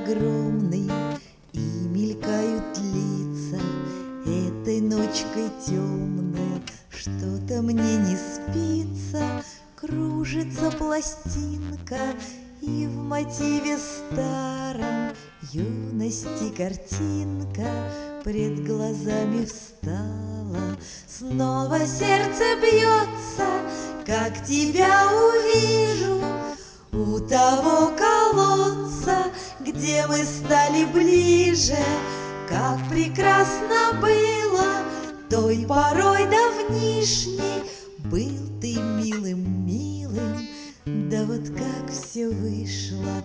огромный, и мелькают лица этой ночкой темной. Что-то мне не спится, кружится пластинка, и в мотиве старом юности картинка пред глазами встала. Снова сердце бьется, как тебя увижу у того колодца, где мы стали ближе. Как прекрасно было той порой давнишней, был ты милым, милым, да вот как все вышло.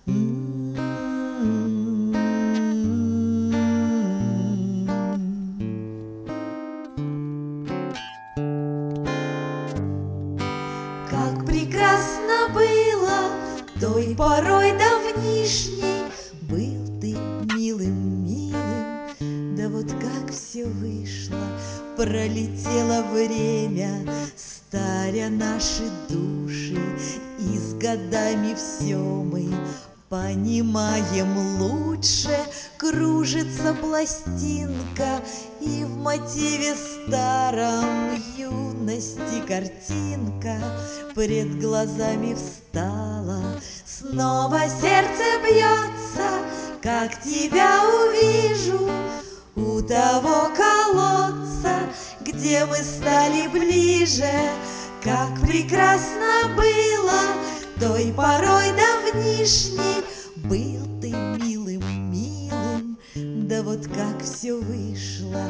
Как прекрасно было той порой давнишней, был ты милым, милым, да вот как все вышло. Пролетело время, старя наши души, и с годами все мы понимаем лучше. Кружится пластинка, и в мотиве старом юности картинка пред глазами встала. Снова сердце бьется, как тебя увижу у того колодца, где мы стали ближе. Как прекрасно было той порой давнишней, был ты милым, милым, да вот как все вышло.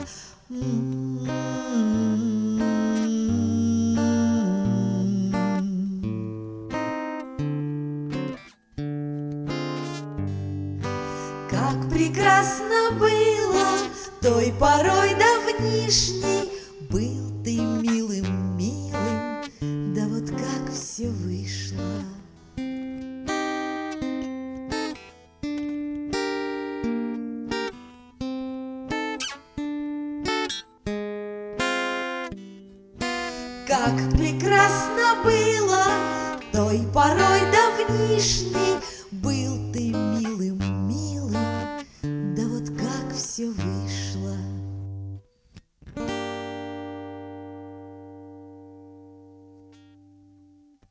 Как прекрасно было той порой давнишней, был ты милым, милым, да вот как все вышло. Как прекрасно было той порой давнишней, был